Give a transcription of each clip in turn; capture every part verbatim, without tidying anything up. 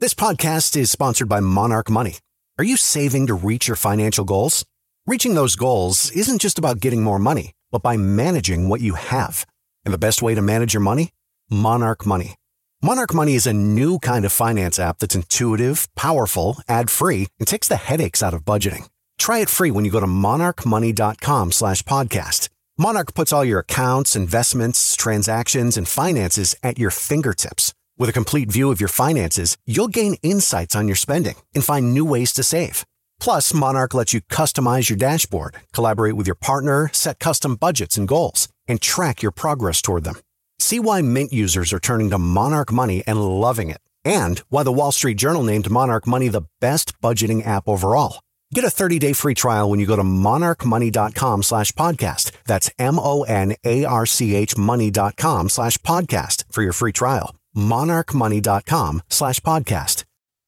This podcast is sponsored by Monarch Money. Are you saving to reach your financial goals? Reaching those goals isn't just about getting more money, but by managing what you have. And the best way to manage your money? Monarch Money. Monarch Money is a new kind of finance app that's intuitive, powerful, ad-free, and takes the headaches out of budgeting. Try it free when you go to monarchmoney.com slash podcast. Monarch puts all your accounts, investments, transactions, and finances at your fingertips. With a complete view of your finances, you'll gain insights on your spending and find new ways to save. Plus, Monarch lets you customize your dashboard, collaborate with your partner, set custom budgets and goals, and track your progress toward them. See why Mint users are turning to Monarch Money and loving it, and why the Wall Street Journal named Monarch Money the best budgeting app overall. Get a thirty-day free trial when you go to monarchmoney.com slash podcast. That's M-O-N-A-R-C-H money.com slash podcast for your free trial. monarchmoney.com slash podcast.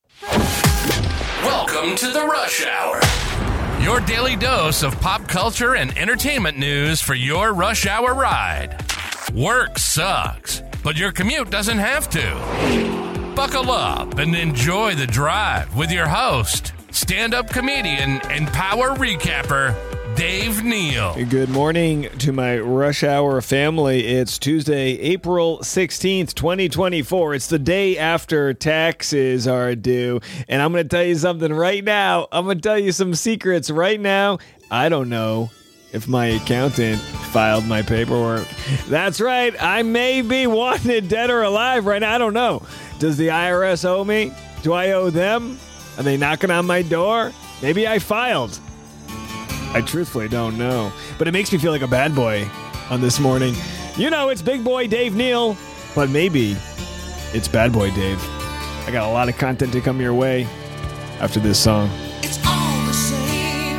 Welcome to the Rush Hour. Your daily dose of pop culture and entertainment news for your rush hour ride. Work sucks, but your commute doesn't have to. Buckle up and enjoy the drive with your host, stand-up comedian and power recapper, Dave Neal. Good morning to my Rush Hour family. It's Tuesday, April sixteenth, twenty twenty-four. It's the day after taxes are due. And I'm going to tell you something right now. I'm going to tell you some secrets right now. I don't know if my accountant filed my paperwork. That's right. I may be wanted dead or alive right now. I don't know. Does the I R S owe me? Do I owe them? Are they knocking on my door? Maybe I filed. I truthfully don't know. But it makes me feel like a bad boy on this morning. You know, it's Big Boy Dave Neal, but maybe it's Bad Boy Dave. I got a lot of content to come your way after this song. It's all the same.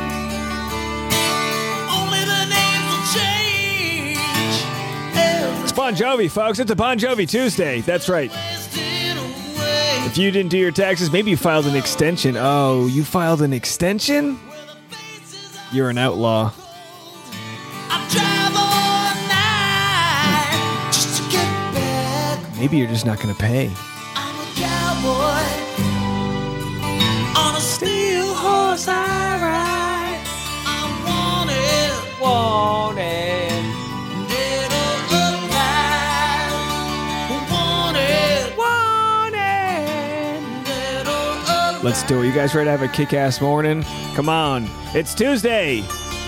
Only the names will change. It's Bon Jovi, folks. It's a Bon Jovi Tuesday. That's right. If you didn't do your taxes, maybe you filed an extension. Oh, you filed an extension? You're an outlaw. I drive all night just to get back. Maybe you're just not going to pay. I'm a cowboy on a steel horse I ride. I'm wanted, wanted, dead or alive. Wanted, wanted, dead or alive. Let's do it. You guys ready to have a kick-ass morning? Come on. It's Tuesday.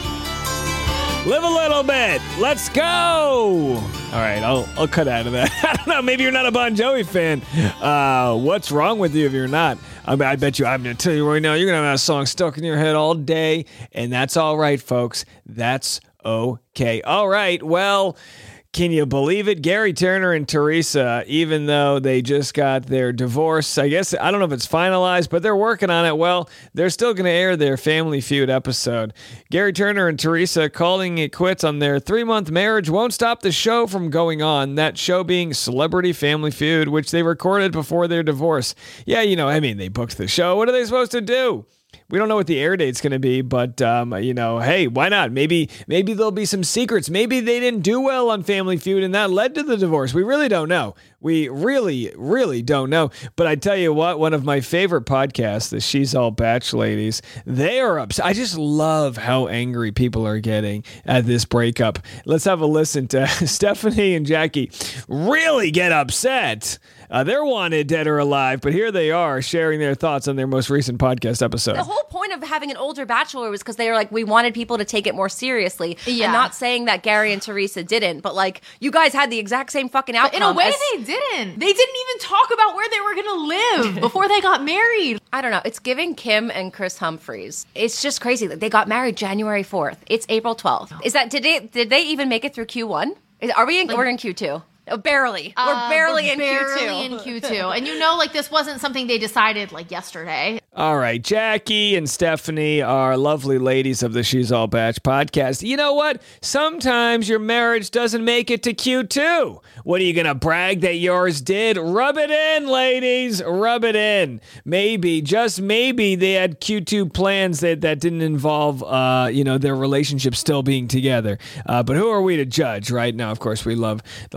Live a little bit. Let's go. All right, I'll I'll cut out of that. I don't know. Maybe you're not a Bon Jovi fan. Uh, what's wrong with you if you're not? I mean, I bet you. I'm going to tell you right now, you're going to have that song stuck in your head all day, and that's all right, folks. That's okay. All right. Well, can you believe it? Gary Turner and Teresa, even though they just got their divorce, I guess, I don't know if it's finalized, but they're working on it. Well, they're still going to air their Family Feud episode. Gary Turner and Teresa calling it quits on their three-month marriage won't stop the show from going on. That show being Celebrity Family Feud, which they recorded before their divorce. Yeah, you know, I mean, they booked the show. What are they supposed to do? We don't know what the air date's going to be, but, um, you know, hey, why not? Maybe maybe there'll be some secrets. Maybe they didn't do well on Family Feud, and that led to the divorce. We really don't know. We really, really don't know. But I tell you what, one of my favorite podcasts, the She's All Batch ladies, they are upset. I just love how angry people are getting at this breakup. Let's have a listen to Stephanie and Jackie really get upset. Uh, they're wanted dead or alive, but here they are sharing their thoughts on their most recent podcast episode. The whole point of having an older bachelor was because they were like, we wanted people to take it more seriously. Yeah. I'm not saying that Gary and Teresa didn't, but like, you guys had the exact same fucking outcome. In a way, as- they didn't. They didn't even talk about where they were going to live before they got married. I don't know. It's giving Kim and Chris Humphries. It's just crazy. They got married January fourth. It's April twelfth. Is that, did they, did they even make it through Q one? Is, are we in, Like- we're in Q two? Oh, barely. Uh, we're barely we're in barely Q two. in Q two. And you know, like, this wasn't something they decided, like, yesterday. All right, Jackie and Stephanie are lovely ladies of the She's All Batch podcast. You know what? Sometimes your marriage doesn't make it to Q two. What are you going to brag that yours did? Rub it in, ladies. Rub it in. Maybe, just maybe, they had Q two plans that, that didn't involve, uh, you know, their relationship still being together. Uh, but who are we to judge, right? Now, of course, we love the ladies of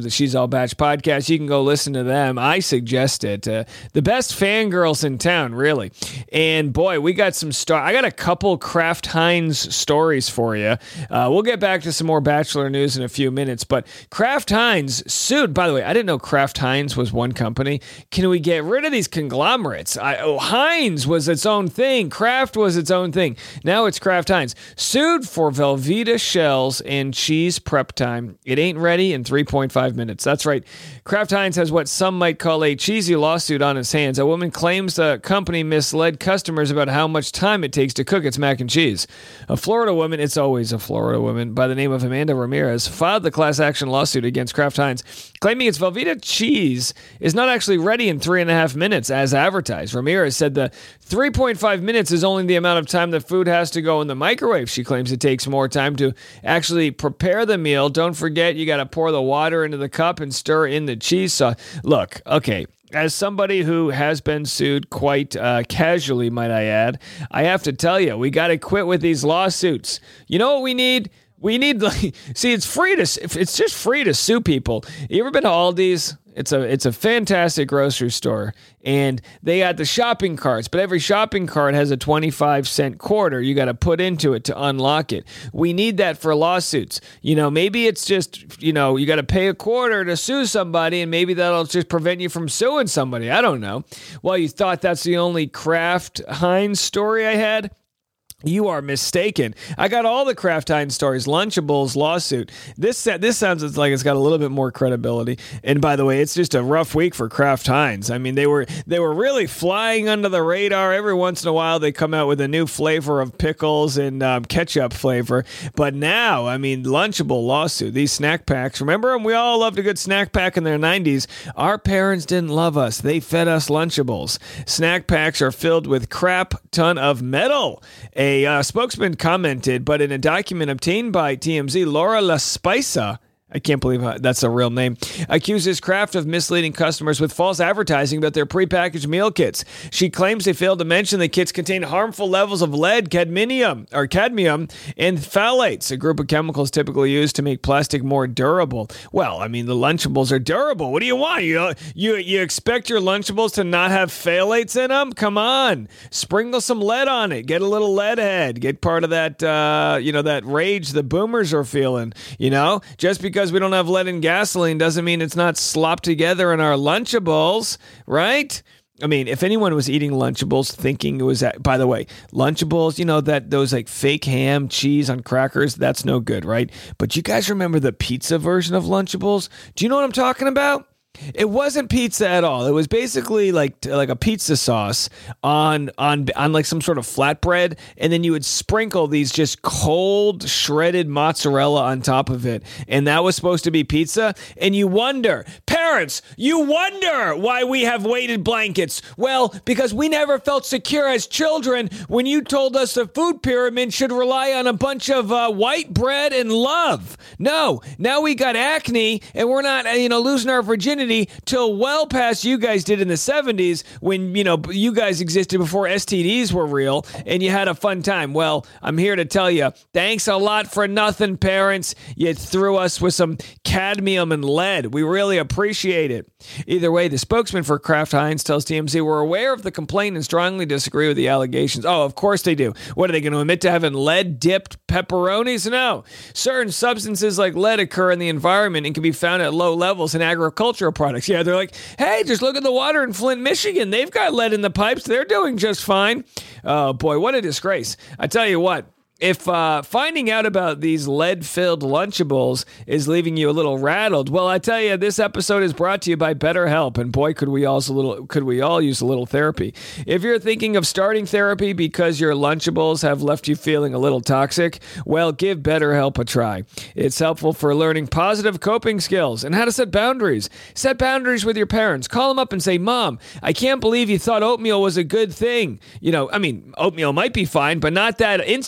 of the She's All Batch podcast. You can go listen to them. I suggest it. Uh, the best fangirls in town, really. And boy, we got some star. I got a couple Kraft Heinz stories for you. Uh, we'll get back to some more Bachelor news in a few minutes. But Kraft Heinz sued. By the way, I didn't know Kraft Heinz was one company. Can we get rid of these conglomerates? I, oh, Heinz was its own thing. Kraft was its own thing. Now it's Kraft Heinz. Sued for Velveeta shells and cheese prep time. It ain't ready in three point five minutes. That's right. Kraft Heinz has what some might call a cheesy lawsuit on its hands. A woman claims the company misled customers about how much time it takes to cook its mac and cheese. A Florida woman, it's always a Florida woman, by the name of Amanda Ramirez, filed the class action lawsuit against Kraft Heinz, claiming its Velveeta cheese is not actually ready in three and a half minutes as advertised. Ramirez said the three point five minutes is only the amount of time the food has to go in the microwave. She claims it takes more time to actually prepare the meal. Don't forget, you got to pour the water into the cup and stir in the cheese sauce. Look, okay, as somebody who has been sued quite uh, casually, might I add, I have to tell you, we got to quit with these lawsuits. You know what we need? We need, like, see, it's free to, it's just free to sue people. You ever been to Aldi's? It's a it's a fantastic grocery store, and they got the shopping carts, but every shopping cart has a twenty-five cent quarter you got to put into it to unlock it. We need that for lawsuits. You know, maybe it's just, you know, you got to pay a quarter to sue somebody, and maybe that'll just prevent you from suing somebody. I don't know. Well, you thought that's the only Kraft Heinz story I had? You are mistaken. I got all the Kraft Heinz stories. Lunchables lawsuit. This this sounds like it's got a little bit more credibility. And by the way, it's just a rough week for Kraft Heinz. I mean, they were they were really flying under the radar. Every once in a while, they come out with a new flavor of pickles and um, ketchup flavor. But now, I mean, Lunchable lawsuit. These snack packs. Remember them? We all loved a good snack pack in their nineties. Our parents didn't love us. They fed us Lunchables. Snack packs are filled with crap ton of metal. A A uh, spokesman commented, but in a document obtained by T M Z, Laura LaSpica, I can't believe that's a real name, accuses Kraft of misleading customers with false advertising about their prepackaged meal kits. She claims they failed to mention the kits contain harmful levels of lead, cadmium, or cadmium, and phthalates, a group of chemicals typically used to make plastic more durable. Well, I mean, the Lunchables are durable. What do you want? You you you expect your Lunchables to not have phthalates in them? Come on, sprinkle some lead on it. Get a little lead head. Get part of that, uh, you know, that rage the boomers are feeling. You know, just because we don't have lead in gasoline doesn't mean it's not slopped together in our Lunchables, right? I mean, if anyone was eating Lunchables thinking it was, that, by the way, Lunchables, you know, that those like fake ham, cheese on crackers, that's no good, right? But you guys remember the pizza version of Lunchables? Do you know what I'm talking about? It wasn't pizza at all. It was basically like like a pizza sauce on on on like some sort of flatbread, and then you would sprinkle these just cold shredded mozzarella on top of it, and that was supposed to be pizza. And you wonder, parents, you wonder why we have weighted blankets. Well, because we never felt secure as children when you told us the food pyramid should rely on a bunch of uh, white bread and love. No, now we got acne, and we're not, you know, losing our virginity till well past you guys did in the seventies when, you know, you guys existed before S T Ds were real and you had a fun time. Well, I'm here to tell you, thanks a lot for nothing, parents. You threw us with some cadmium and lead. We really appreciate it. Either way, the spokesman for Kraft Heinz tells T M Z we're aware of the complaint and strongly disagree with the allegations. Oh, of course they do. What are they going to admit to having lead-dipped pepperonis? No. Certain substances like lead occur in the environment and can be found at low levels in agricultural products. Yeah, they're like, hey, just look at the water in Flint, Michigan. They've got lead in the pipes. They're doing just fine. Oh, boy, what a disgrace. I tell you what. If uh, finding out about these lead-filled Lunchables is leaving you a little rattled, well, I tell you, this episode is brought to you by BetterHelp, and boy, could we also little could we all use a little therapy. If you're thinking of starting therapy because your Lunchables have left you feeling a little toxic, well, give BetterHelp a try. It's helpful for learning positive coping skills and how to set boundaries. Set boundaries with your parents. Call them up and say, Mom, I can't believe you thought oatmeal was a good thing. You know, I mean, oatmeal might be fine, but not that instant oatmeal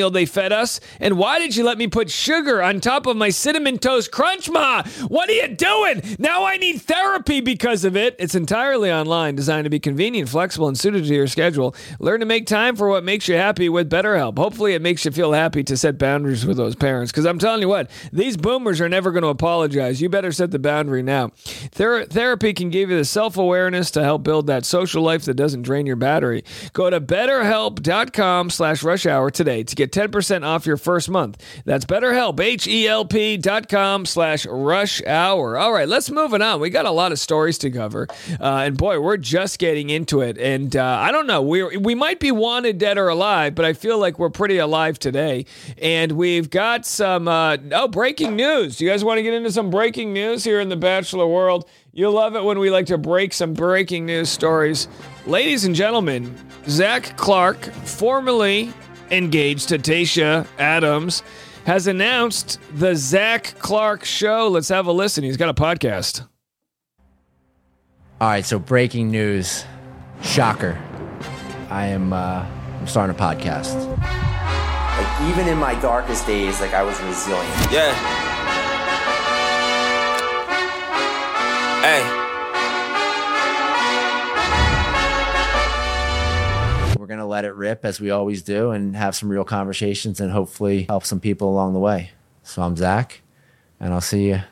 oatmeal they fed us? And why did you let me put sugar on top of my Cinnamon Toast Crunch, Ma? What are you doing? Now I need therapy because of it. It's entirely online, designed to be convenient, flexible, and suited to your schedule. Learn to make time for what makes you happy with BetterHelp. Hopefully it makes you feel happy to set boundaries with those parents, because I'm telling you what, these boomers are never going to apologize. You better set the boundary now. Ther- therapy can give you the self-awareness to help build that social life that doesn't drain your battery. Go to betterhelp.com slash rush hour today to get ten percent off your first month. That's BetterHelp, H-E-L-P dot com slash rush hour. All right, let's move it on. We got a lot of stories to cover. Uh, and boy, we're just getting into it. And uh, I don't know, we we might be wanted, dead, or alive, but I feel like we're pretty alive today. And we've got some, uh, oh, breaking news. Do you guys want to get into some breaking news here in the Bachelor world? You'll love it when we like to break some breaking news stories. Ladies and gentlemen, Zach Clark, formerly engaged to Tayshia Adams, has announced the Zach Clark Show. Let's have a listen. He's got a podcast. All right, so breaking news. Shocker. I am uh, I'm starting a podcast. Like, even in my darkest days, like, I was resilient. Yeah. Hey. We're going to let it rip as we always do and have some real conversations and hopefully help some people along the way. So I'm Zach, and I'll see you.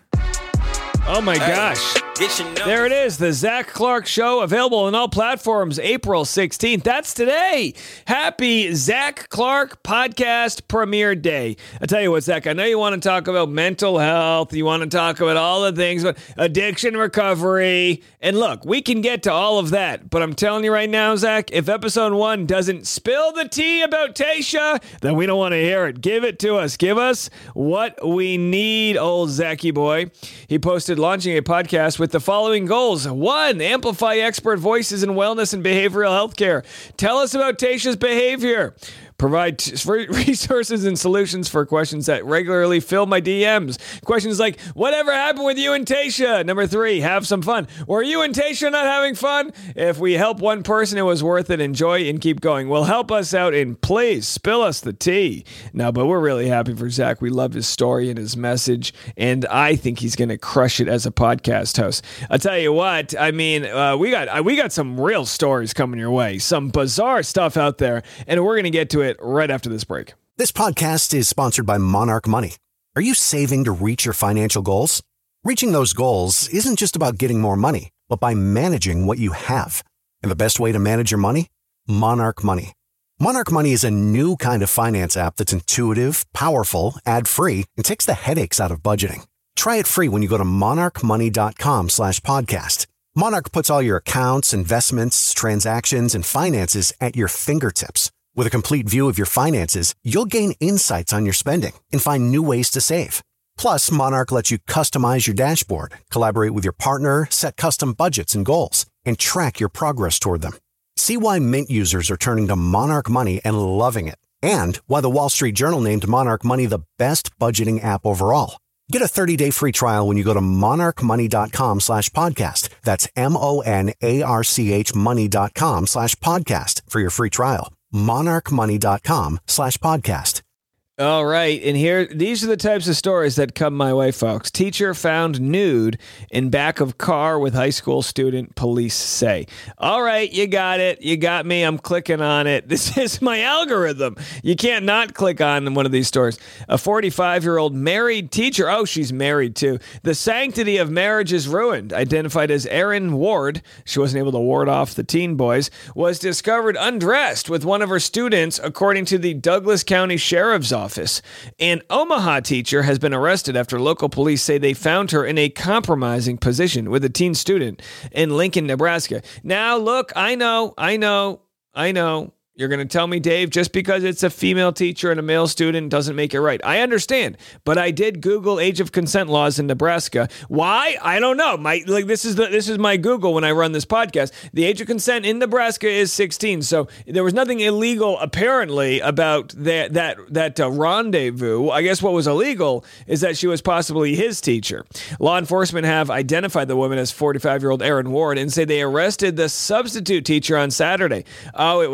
Oh my Hey. gosh. Get your numbers. There it is, the Zach Clark Show, available on all platforms, April sixteenth. That's today. Happy Zach Clark Podcast Premiere Day. I tell you what, Zach, I know you want to talk about mental health. You want to talk about all the things, but addiction recovery. And look, we can get to all of that. But I'm telling you right now, Zach, if episode one doesn't spill the tea about Tayshia, then we don't want to hear it. Give it to us. Give us what we need, old Zachy boy. He posted launching a podcast with with the following goals. One, amplify expert voices in wellness and behavioral health care. Tell us about Tayshia's behavior. Provide t- resources and solutions for questions that regularly fill my D Ms. Questions like, whatever happened with you and Tayshia? Number three, have some fun. Were you and Tayshia not having fun? If we help one person, it was worth it. Enjoy and keep going. Well, help us out and please spill us the tea. No, but we're really happy for Zach. We love his story and his message, and I think he's going to crush it as a podcast host. I'll tell you what, I mean, uh, we got uh, we got some real stories coming your way, some bizarre stuff out there, and we're going to get to it right after this break. This podcast is sponsored by Monarch Money. Are you saving to reach your financial goals? Reaching those goals isn't just about getting more money, but by managing what you have. And the best way to manage your money? Monarch Money. Monarch Money is a new kind of finance app that's intuitive, powerful, ad-free, and takes the headaches out of budgeting. Try it free when you go to monarchmoney.com slash podcast. Monarch puts all your accounts, investments, transactions, and finances at your fingertips. With a complete view of your finances, you'll gain insights on your spending and find new ways to save. Plus, Monarch lets you customize your dashboard, collaborate with your partner, set custom budgets and goals, and track your progress toward them. See why Mint users are turning to Monarch Money and loving it, and why the Wall Street Journal named Monarch Money the best budgeting app overall. Get a thirty-day free trial when you go to monarchmoney.com slash podcast. That's M-O-N-A-R-C-H money.com slash podcast for your free trial. monarchmoney.com slash podcast. All right, and here, these are the types of stories that come my way, folks. Teacher found nude in back of car with high school student, police say. All right, you got it. You got me. I'm clicking on it. This is my algorithm. You can't not click on one of these stories. A forty-five-year-old married teacher. Oh, she's married, too. The sanctity of marriage is ruined. Identified as Erin Ward, she wasn't able to ward off the teen boys, was discovered undressed with one of her students, according to the Douglas County Sheriff's Office. Office. An Omaha teacher has been arrested after local police say they found her in a compromising position with a teen student in Lincoln, Nebraska. Now, look, I know, I know, I know. You're going to tell me, Dave, just because it's a female teacher and a male student doesn't make it right. I understand, but I did Google age of consent laws in Nebraska. Why? I don't know. My like this is the this is my Google when I run this podcast. The age of consent in Nebraska is sixteen, so there was nothing illegal apparently about that that that uh, rendezvous. I guess what was illegal is that she was possibly his teacher. Law enforcement have identified the woman as forty-five-year-old Erin Ward and say they arrested the substitute teacher on Saturday. Oh, it was a substitute.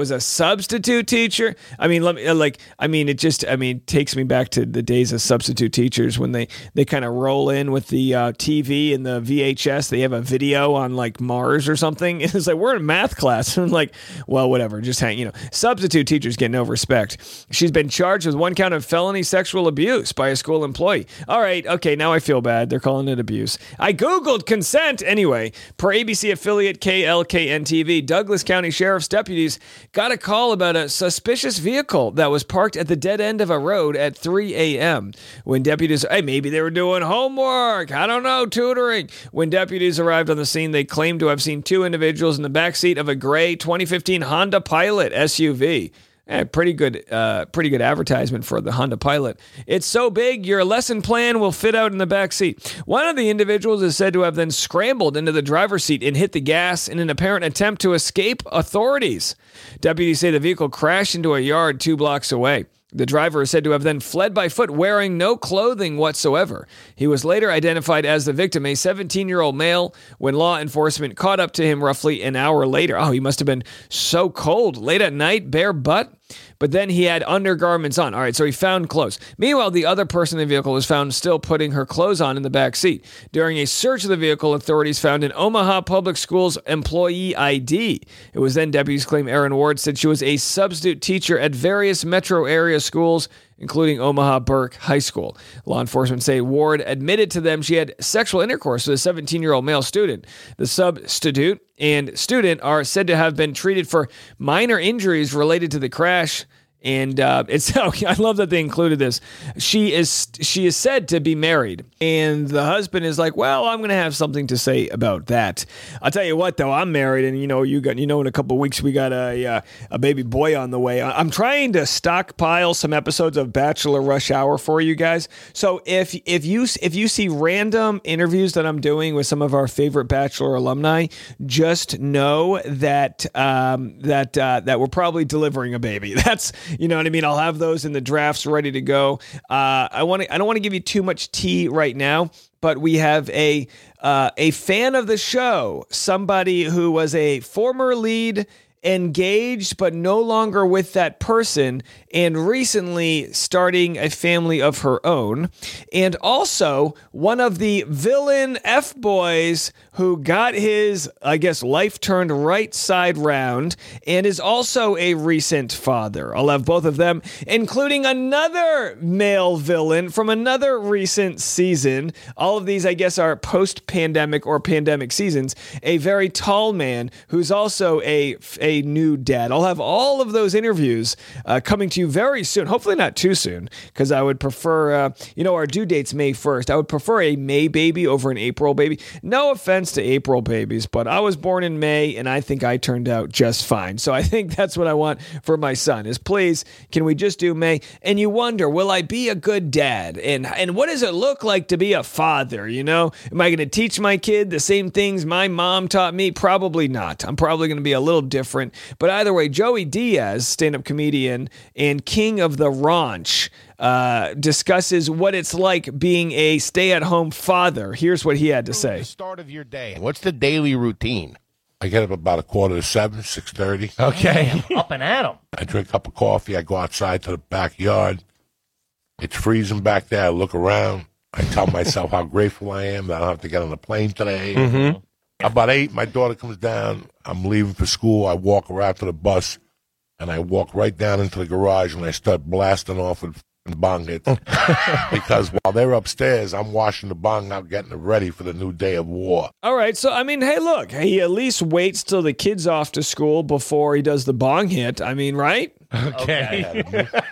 substitute teacher. I mean, let me like. I mean, it just. I mean, takes me back to the days of substitute teachers when they they kind of roll in with the uh, T V and the V H S. They have a video on like Mars or something. It's like we're in math class. I'm like, well, whatever. Just hang. You know, substitute teachers get no respect. She's been charged with one count of felony sexual abuse by a school employee. All right, okay, now I feel bad. They're calling it abuse. I googled consent anyway. Per A B C affiliate K L K N T V, Douglas County Sheriff's deputies got a call about a suspicious vehicle that was parked at the dead end of a road at three a.m. When deputies, hey, maybe they were doing homework. I don't know, tutoring. When deputies arrived on the scene, they claimed to have seen two individuals in the backseat of a gray twenty fifteen Honda Pilot S U V. Eh, pretty good, uh, pretty good advertisement for the Honda Pilot. It's so big, your lesson plan will fit out in the back seat. One of the individuals is said to have then scrambled into the driver's seat and hit the gas in an apparent attempt to escape authorities. Deputies say the vehicle crashed into a yard two blocks away. The driver is said to have then fled by foot wearing no clothing whatsoever. He was later identified as the victim, a seventeen-year-old male, when law enforcement caught up to him roughly an hour later. Oh, he must have been so cold. Late at night, bare butt. But then he had undergarments on. All right, so he found clothes. Meanwhile, the other person in the vehicle was found still putting her clothes on in the back seat. During a search of the vehicle, authorities found an Omaha Public Schools employee I D. It was then deputies claim Erin Ward said she was a substitute teacher at various metro area schools, including Omaha Burke High School. Law enforcement say Ward admitted to them she had sexual intercourse with a seventeen-year-old male student. The substitute and student are said to have been treated for minor injuries related to the crash. And uh, it's okay, I love that they included this. She is she is said to be married, and the husband is like, "Well, I'm going to have something to say about that." I'll tell you what, though, I'm married, and you know, you got you know, in a couple of weeks we got a uh, a baby boy on the way. I'm trying to stockpile some episodes of Bachelor Rush Hour for you guys. So if if you if you see random interviews that I'm doing with some of our favorite Bachelor alumni, just know that um, that uh, that we're probably delivering a baby. That's You know what I mean? I'll have those in the drafts ready to go. Uh, I want to. I don't want to give you too much tea right now, but we have a uh, a fan of the show, somebody who was a former lead, engaged but no longer with that person, and recently starting a family of her own, and also one of the villain F-boys who got his, I guess, life turned right side round, and is also a recent father. I'll have both of them, including another male villain from another recent season. All of these, I guess, are post-pandemic or pandemic seasons. A very tall man who's also a, a new dad. I'll have all of those interviews uh, coming to you very soon. Hopefully not too soon, because I would prefer, uh, you know, our due date's May first. I would prefer a May baby over an April baby. No offense to April babies, but I was born in May, and I think I turned out just fine. So I think that's what I want for my son is, please, can we just do May? And you wonder, will I be a good dad? And and what does it look like to be a father, you know? Am I going to teach my kid the same things my mom taught me? Probably not. I'm probably going to be a little different. But either way, Joey Diaz, stand-up comedian and king of the ranch, uh, discusses what it's like being a stay-at-home father. Here's what he had to say. The start of your day. What's the daily routine? I get up about a quarter to seven, six thirty. Okay. Up and at 'em. I drink a cup of coffee. I go outside to the backyard. It's freezing back there. I look around. I tell myself how grateful I am that I don't have to get on the plane today. Mm-hmm. About eight, my daughter comes down. I'm leaving for school. I walk her out to the bus, and I walk right down into the garage, and I start blasting off with bong hits. Because while they're upstairs, I'm washing the bong out, getting it ready for the new day of war. All right, so, I mean, hey, look, he at least waits till the kid's off to school before he does the bong hit. I mean, right? Okay.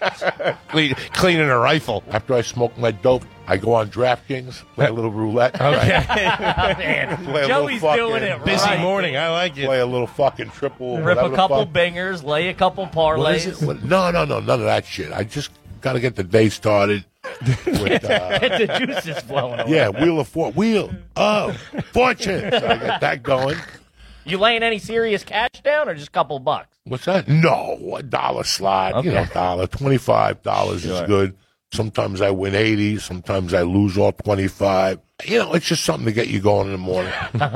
Clean, cleaning a rifle. After I smoke my dope, I go on DraftKings, play a little roulette. Okay. Right? Man, Play a Joey's little doing it busy right. morning. I like it. Play a little fucking triple. Rip a couple fuck. bangers, lay a couple What is parlays. it? What- No, no, no, none of that shit. I just got to get the day started. With, uh, Get the juices flowing away. yeah, Wheel of For- Wheel of Fortune. So I get that going. You laying any serious cash down or just a couple bucks? What's that? No, a dollar slide. Okay. You know, dollar. twenty-five dollars Sure. is good. Sometimes I win eighty. Sometimes I lose all twenty-five. You know, it's just something to get you going in the morning.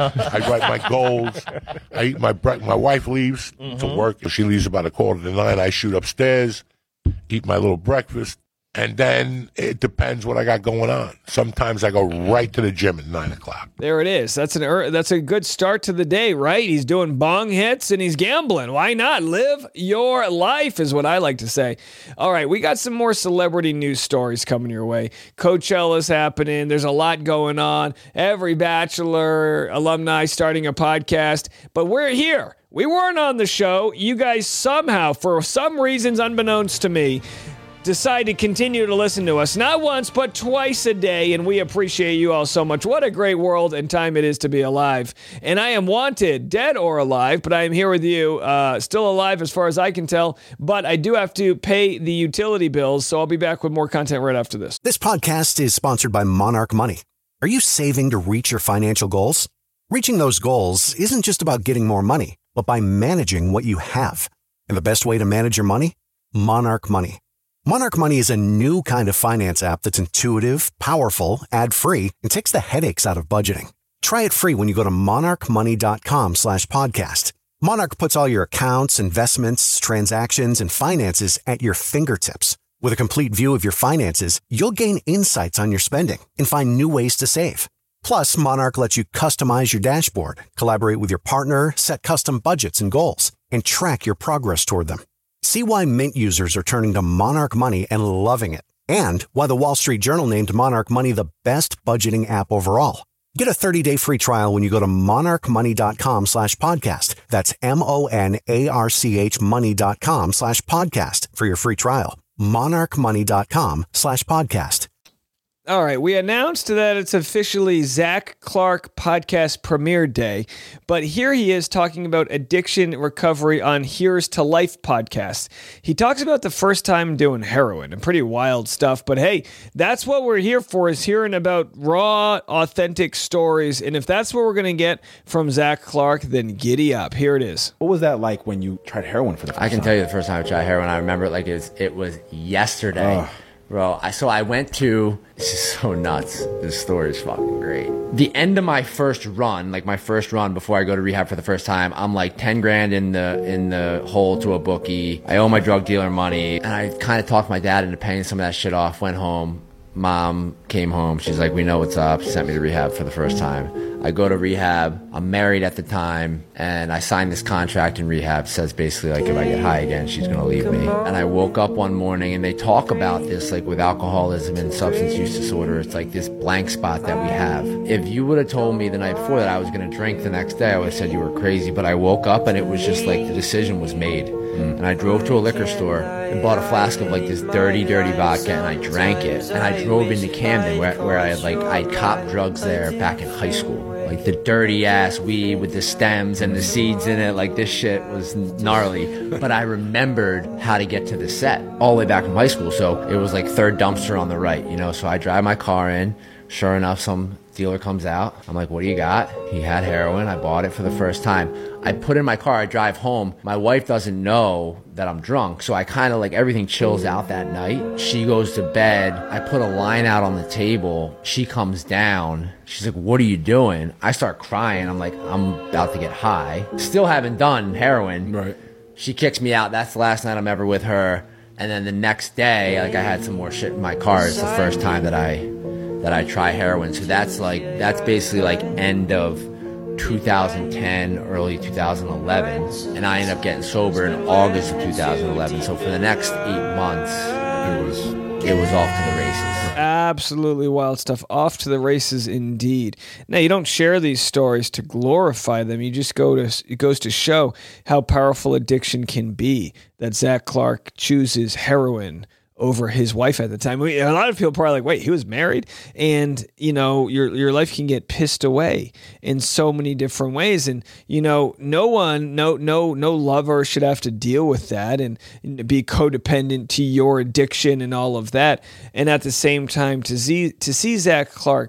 I write my goals. I eat my breakfast. My wife leaves mm-hmm. to work. She leaves about a quarter to nine. I shoot upstairs, eat my little breakfast, and then it depends what I got going on. Sometimes I go right to the gym at nine o'clock. There it is. That's an er- that's a good start to the day, right? He's doing bong hits and he's gambling. Why not? Live your life is what I like to say. All right, we got some more celebrity news stories coming your way. Coachella's happening. There's a lot going on. Every Bachelor alumni starting a podcast. But we're here. We weren't on the show. You guys somehow, for some reasons unbeknownst to me, decide to continue to listen to us, not once, but twice a day, and we appreciate you all so much. What a great world and time it is to be alive. And I am wanted, dead or alive, but I am here with you, uh, still alive as far as I can tell, but I do have to pay the utility bills, so I'll be back with more content right after this. This podcast is sponsored by Monarch Money. Are you saving to reach your financial goals? Reaching those goals isn't just about getting more money, but by managing what you have. And the best way to manage your money? Monarch Money. Monarch Money is a new kind of finance app that's intuitive, powerful, ad-free, and takes the headaches out of budgeting. Try it free when you go to monarchmoney.com slash podcast. Monarch puts all your accounts, investments, transactions, and finances at your fingertips. With a complete view of your finances, you'll gain insights on your spending and find new ways to save. Plus, Monarch lets you customize your dashboard, collaborate with your partner, set custom budgets and goals, and track your progress toward them. See why Mint users are turning to Monarch Money and loving it, and why the Wall Street Journal named Monarch Money the best budgeting app overall. Get a thirty-day free trial when you go to monarchmoney.com slash podcast. That's M-O-N-A-R-C-H money.com slash podcast for your free trial. monarchmoney.com slash podcast. All right, we announced that it's officially Zach Clark podcast premiere day, but here he is talking about addiction recovery on Here's to Life podcast. He talks about the first time doing heroin and pretty wild stuff, but hey, that's what we're here for, is hearing about raw, authentic stories, and if that's what we're going to get from Zach Clark, then giddy up. Here it is. What was that like when you tried heroin for the first time? I can tell you the first time I tried heroin, I remember it like it was, it was yesterday. Ugh. Bro, I, so I went to, this is so nuts, this story is fucking great. The end of my first run, like my first run before I go to rehab for the first time, I'm like ten grand in the in the hole to a bookie. I owe my drug dealer money, and I kind of talked my dad into paying some of that shit off, went home. Mom came home, she's like, we know what's up, she sent me to rehab for the first time. I go to rehab, I'm married at the time, and I signed this contract in rehab, says basically like if I get high again, she's gonna leave me. And I woke up one morning and they talk about this like with alcoholism and substance use disorder, it's like this blank spot that we have. If you would have told me the night before that I was gonna drink the next day, I would have said you were crazy, but I woke up and it was just like the decision was made. Mm. And I drove to a liquor store and bought a flask of like this dirty, dirty vodka, and I drank it. And I drove into Camden where, where I had like, I copped drugs there back in high school. Like the dirty ass weed with the stems and the seeds in it, like this shit was gnarly. But I remembered how to get to the set all the way back from high school. So it was like third dumpster on the right, you know, so I drive my car in. Sure enough, some dealer comes out. I'm like, what do you got? He had heroin. I bought it for the first time. I put it in my car. I drive home. My wife doesn't know that I'm drunk. So I kind of like everything chills out that night. She goes to bed. I put a line out on the table. She comes down. She's like, what are you doing? I start crying. I'm like, I'm about to get high. Still haven't done heroin. Right. She kicks me out. That's the last night I'm ever with her. And then the next day, like I had some more shit in my car. It's the first time that I that I try heroin. So that's like, that's basically like end of two thousand ten, early two thousand eleven. And I ended up getting sober in August of two thousand eleven. So for the next eight months, it was, it was off to the races. Absolutely wild stuff. Off to the races indeed. Now, you don't share these stories to glorify them. You just go to, it goes to show how powerful addiction can be, that Zach Clark chooses heroin over his wife at the time. We, a lot of people are probably like, wait, he was married? And, you know, your your life can get pissed away in so many different ways. And, you know, no one, no no no lover should have to deal with that and be codependent to your addiction and all of that. And at the same time, to see, to see Zach Clark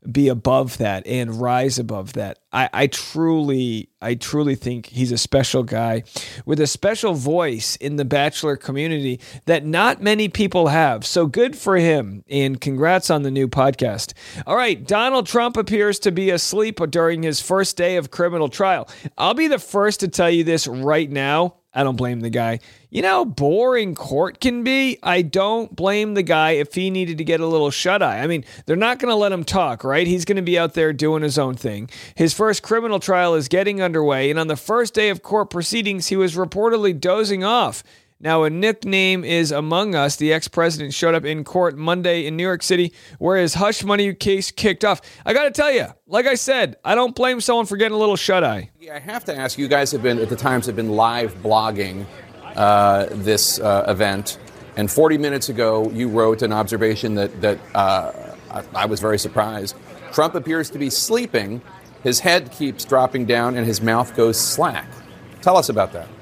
be above that and rise above that. I, I truly, I truly think he's a special guy with a special voice in the Bachelor community that not many people have. So good for him, and congrats on the new podcast. All right, Donald Trump appears to be asleep during his first day of criminal trial. I'll be the first to tell you this right now. I don't blame the guy. You know how boring court can be? I don't blame the guy if he needed to get a little shut-eye. I mean, they're not going to let him talk, right? He's going to be out there doing his own thing. His first criminal trial is getting underway, and on the first day of court proceedings, he was reportedly dozing off. Now, a nickname is Among Us. The ex-president showed up in court Monday in New York City where his hush money case kicked off. I got to tell you, like I said, I don't blame someone for getting a little shut-eye. I have to ask, you guys have been, at the Times, have been live blogging uh, this uh, event. And forty minutes ago, you wrote an observation that, that uh, I, I was very surprised. Trump appears to be sleeping. His head keeps dropping down and his mouth goes slack. Tell us about that.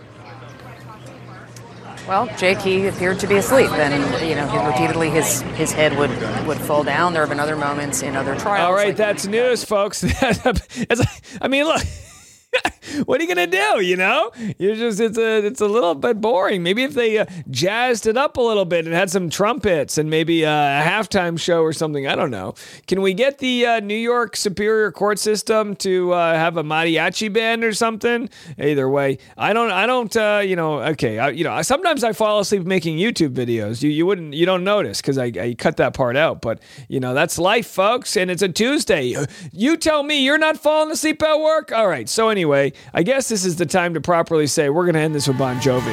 Well, Jake, he appeared to be asleep, and you know, he, repeatedly his his head would, would fall down. There have been other moments in other trials. All right, like that's news, folks. I mean, look. What are you gonna do? You know, you're just it's a it's a little bit boring. Maybe if they uh, jazzed it up a little bit and had some trumpets and maybe uh, a halftime show or something. I don't know. Can we get the uh, New York Superior Court system to uh, have a mariachi band or something? Either way, I don't. I don't. Uh, you know. Okay. I, you know. Sometimes I fall asleep making YouTube videos. You you wouldn't. You don't notice because I, I cut that part out. But you know that's life, folks. And it's a Tuesday. You tell me you're not falling asleep at work. All right. So anyway. Anyway, I guess this is the time to properly say we're going to end this with Bon Jovi.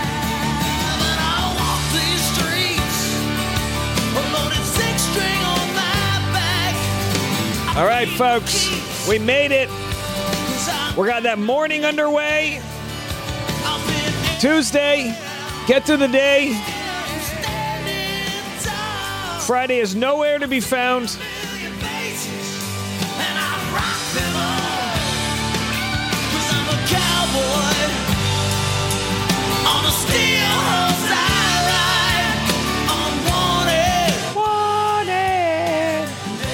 All right, folks, we made it. We got that morning underway. Tuesday, get through the day. Friday is nowhere to be found. On a steel horse I ride, unwanted, wanted,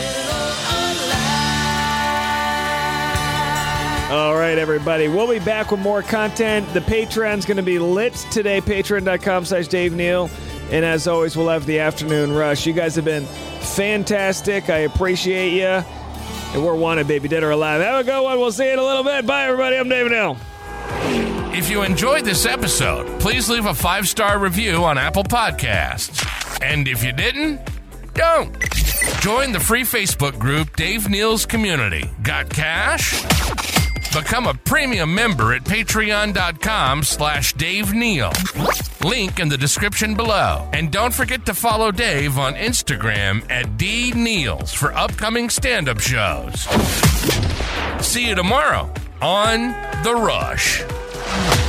all right, everybody. We'll be back with more content. The Patreon's going to be lit today, patreon.com slash Dave Neal. And as always, we'll have the afternoon rush. You guys have been fantastic. I appreciate you. And we're wanted, baby, dead or alive. Have a good one. We'll see you in a little bit. Bye, everybody. I'm Dave Neal. If you enjoyed this episode, please leave a five-star review on Apple Podcasts. And if you didn't, don't. Join the free Facebook group Dave Neal's Community. Got cash? Become a premium member at patreon.com slash Dave Neal. Link in the description below. And don't forget to follow Dave on Instagram at D Neals for upcoming stand-up shows. See you tomorrow on The Rush.